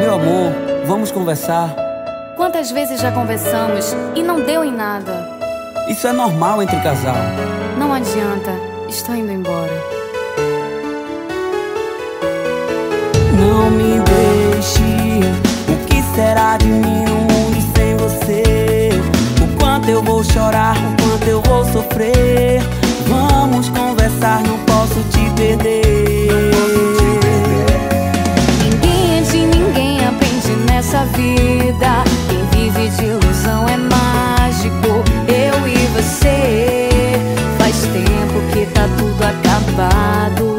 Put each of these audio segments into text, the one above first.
Meu amor, vamos conversar. Quantas vezes já conversamos e não deu em nada? Isso é normal entre casal. Não adianta, estou indo embora. Não me deixe, o que será de mim no mundo sem você? O quanto eu vou chorar, o quanto eu vou sofrer. Vamos conversar, não posso te perder. Ninguém é de ninguém, aprende nessa vida. Quem vive de ilusão é mágico. Eu e você, faz tempo que tá tudo acabado.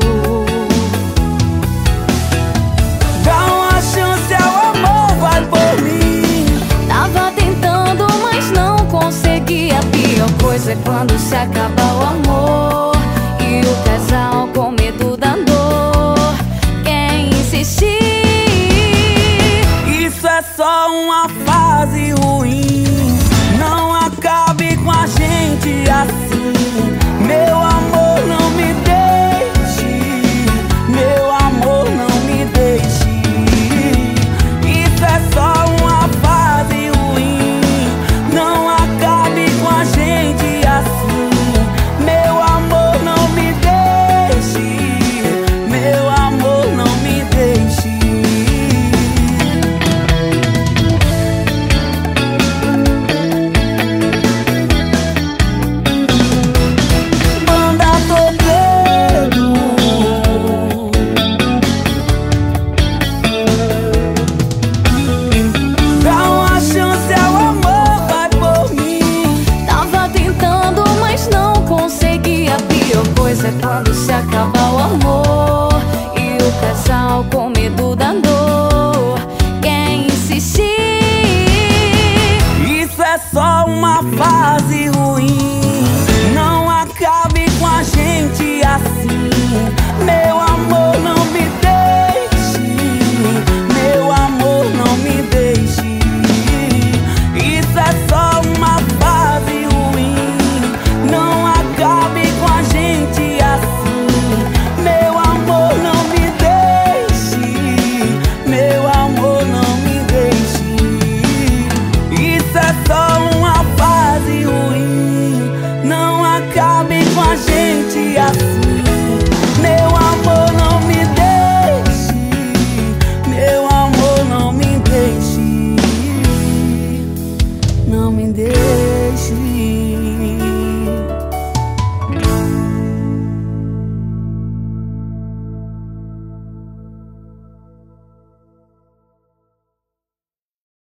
Dá uma chance ao amor, vai por mim. Tava tentando, mas não consegui. A pior coisa é quando se acaba o amor e o casal